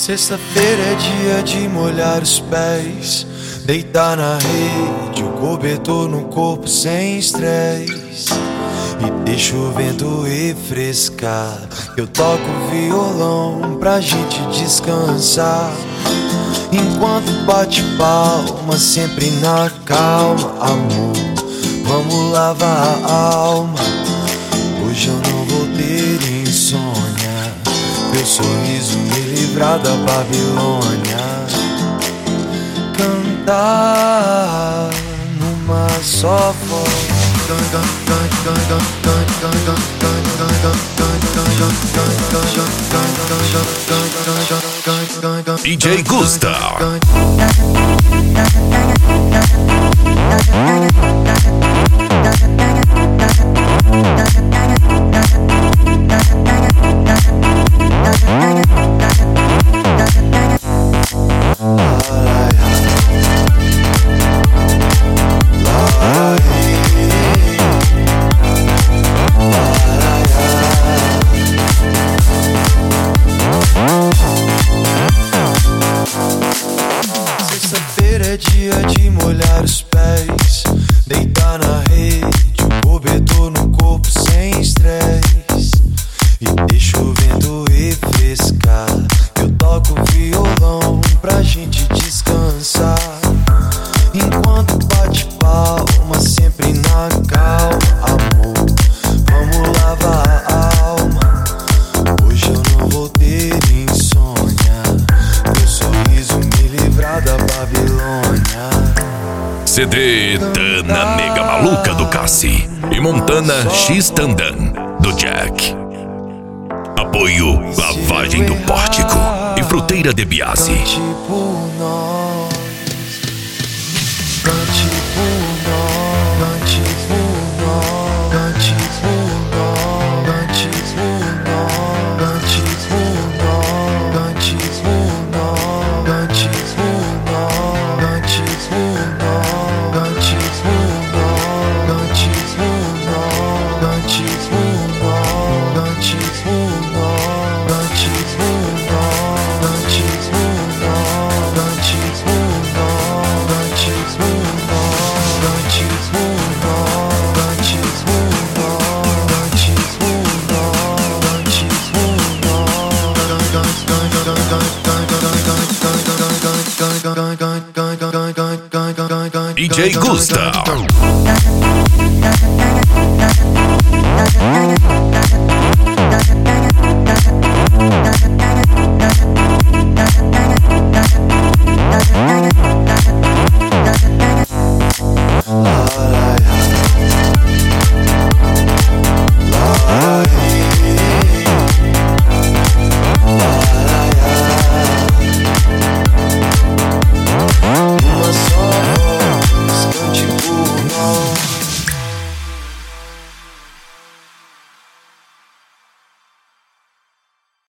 Sexta-feira é dia de molhar os pés, deitar na rede, o cobertor no corpo sem estresse. E deixa o vento refrescar. Eu toco violão pra gente descansar, enquanto bate palma, sempre na calma. Amor, vamos lavar a alma. Hoje eu não vou ter insônia, teu sorriso me livrar da Babilônia. Cantar numa só voz. DJ Gusta. Sexta-feira é dia de molhar os pés, deitar na rede, o cobertor no corpo sem estresse. E deixa o vento refrescar. Eu toco violão pra gente descansar, enquanto bate palma, sempre na calma. Amor, vamos lavar a alma. Hoje eu não vou ter insônia, teu sorriso me livrar da Babilônia. CD Tana Nega Maluca do Cassi e Montana X Tandan do Jack. Apoio Lavagem do Pórtico e Fruteira de Biase. Cante por nós, cante por nós, cante por nós, cante por nós, cante por nós, cante por nós, cante por nós, cante por nós, cante por nós, cante por nós, cante por nós, cante por nós, cante por DJ Gusta.